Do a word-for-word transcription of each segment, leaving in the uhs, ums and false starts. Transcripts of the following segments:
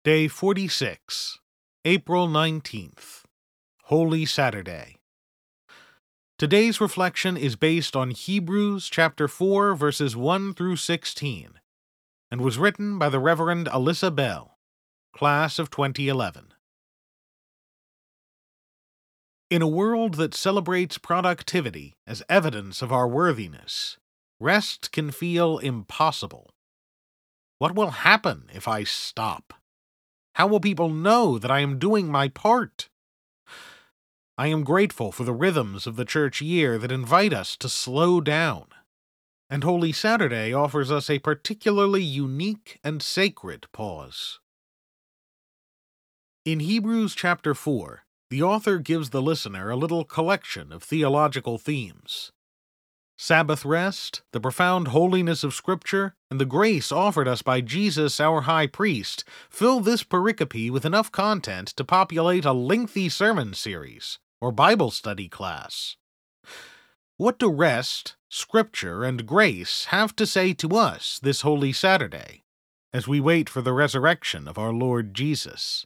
Day forty-six, April nineteenth, Holy Saturday. Today's reflection is based on Hebrews chapter four, verses one through sixteen, and was written by the Reverend Alyssa Bell, class of twenty eleven. In a world that celebrates productivity as evidence of our worthiness, rest can feel impossible. What will happen if I stop? How will people know that I am doing my part? I am grateful for the rhythms of the church year that invite us to slow down, and Holy Saturday offers us a particularly unique and sacred pause. In Hebrews chapter four, the author gives the listener a little collection of theological themes. Sabbath rest, the profound holiness of Scripture, and the grace offered us by Jesus, our high priest, fill this pericope with enough content to populate a lengthy sermon series or Bible study class. What do rest, Scripture, and grace have to say to us this Holy Saturday, as we wait for the resurrection of our Lord Jesus?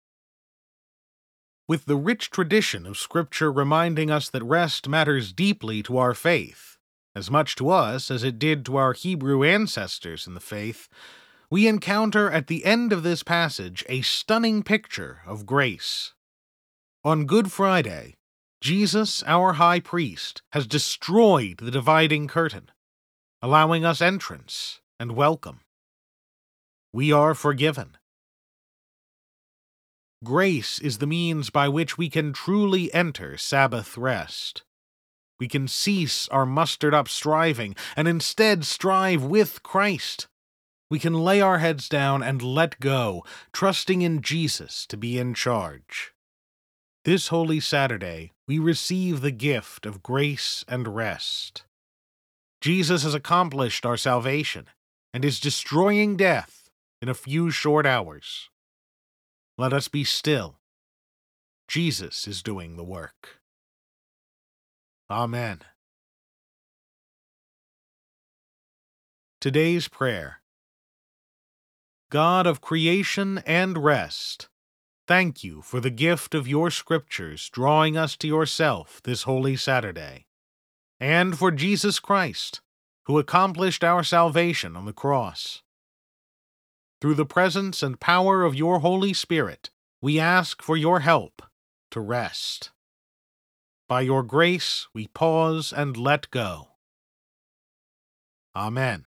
With the rich tradition of Scripture reminding us that rest matters deeply to our faith, as much to us as it did to our Hebrew ancestors in the faith, we encounter at the end of this passage a stunning picture of grace. On Good Friday, Jesus, our high priest, has destroyed the dividing curtain, allowing us entrance and welcome. We are forgiven. Grace is the means by which we can truly enter Sabbath rest. We can cease our mustered-up striving and instead strive with Christ. We can lay our heads down and let go, trusting in Jesus to be in charge. This Holy Saturday, we receive the gift of grace and rest. Jesus has accomplished our salvation and is destroying death in a few short hours. Let us be still. Jesus is doing the work. Amen. Today's prayer. God of creation and rest, thank you for the gift of your Scriptures drawing us to yourself this Holy Saturday, and for Jesus Christ, who accomplished our salvation on the cross. Through the presence and power of your Holy Spirit, we ask for your help to rest. By your grace, we pause and let go. Amen.